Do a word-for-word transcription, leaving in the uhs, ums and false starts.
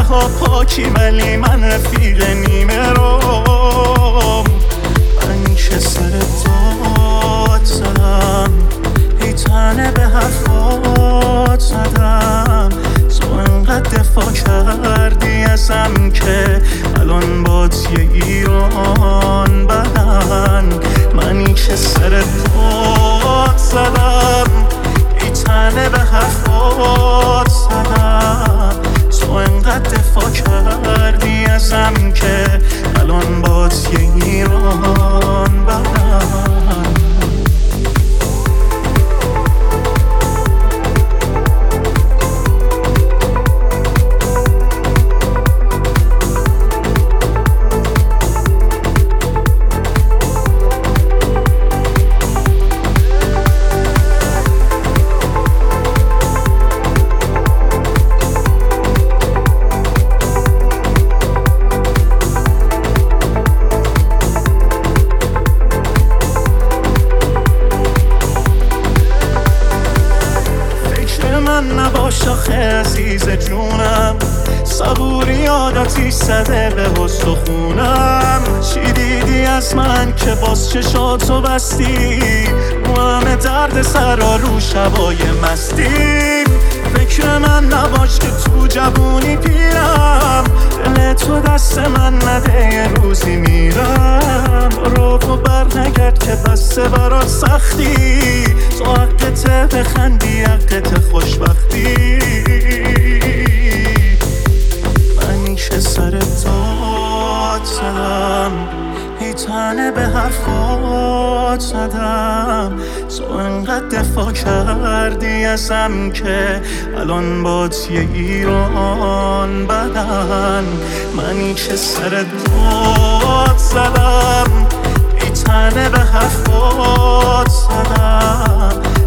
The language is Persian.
ها پاکی ولی من رفیق نیمه روم. من که سر داد زدم، ای تنه به حرفات زدم. تو انقدر دفاع کردی ازم که الان باد یه ایران بدن. منی که سر داد زدم، ای تنه به حرفات زدم. تو انقدر دفاع کردی ازم که الان باد یه ایران بدن. من نباش آخه عزیز جونم، صبوری عادتی زده به استخونم. چی دیدی از من که باز چشاتو بستی؟ رو همه درد سرا رو شبای مستی. فکر من نباش که تو جوونی پیرم، دل تو دست من نده یه روزی میرم. رو و بر نگرد که بسته برات سختی، تو حقته بخندی حقت خوشبختی. منی که سر داد زدم، ای تنه به حرفات زدم. تو انقدر دفاع کردی ازم که الان باد یه ایران بدن. منی که سر داد زدم، ای تنه به حرفات زدم.